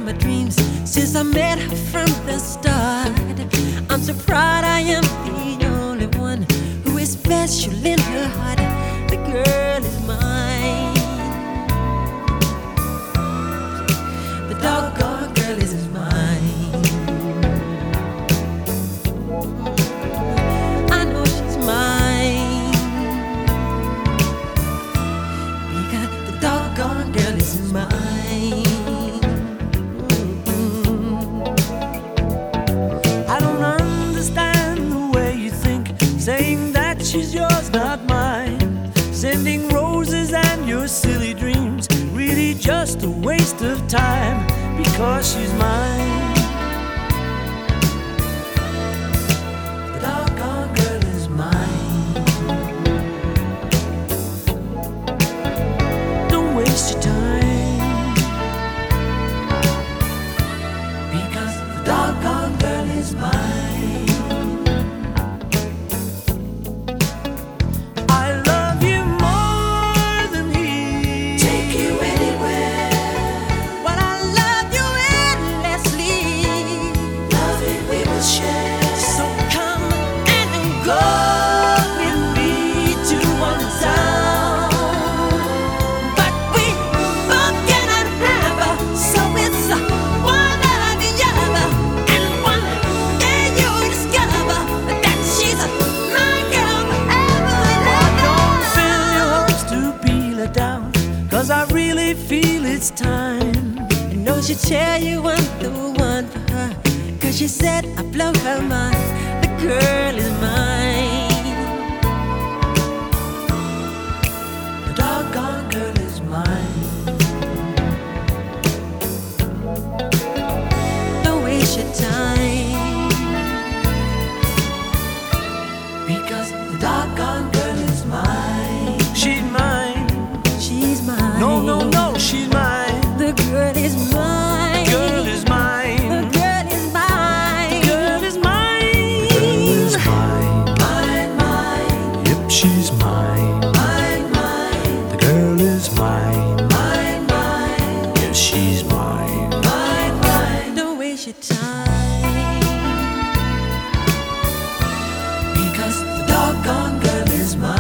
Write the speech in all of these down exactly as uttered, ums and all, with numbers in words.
my dreams since I met her from the start. I'm so proud I am the only one who is special in her heart. The girl is mine. The doggone girl is mine. I know she's mine because the doggone girl is mine. Saying that she's yours, not mine. Sending roses and your silly dreams, really just a waste of time, because she's mine. The doggone girl is mine. Don't waste your time, because the doggone girl is mine. Cause I really feel it's time. I know she'll tell you I'm the one for her, cause she said I blow her mind. The girl is mine. The doggone girl is mine. Don't waste your time, because the doggone girl is mine. She's mine. She's mine. No, no, no, she's mine. The girl is mine. The girl is mine. The girl is mine. The girl is mine. The girl is mine. Mine, mine. Yep, she's mine. Mine, mine. The girl is mine. Mine, mine. Yes, she's mine. Mine, mine. Don't waste your time, because the doggone girl is mine.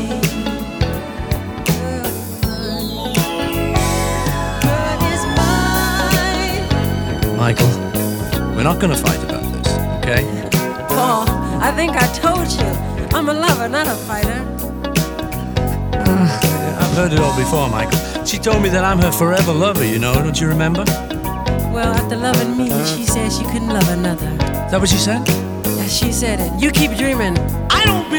Michael, we're not gonna fight about this, okay? Paul, I think I told you I'm a lover, not a fighter. Uh, I've heard it all before, Michael. She told me that I'm her forever lover, you know, don't you remember? Well, after loving me, she said she couldn't love another. Is that what she said? Yeah, she said it. You keep dreaming. I don't believe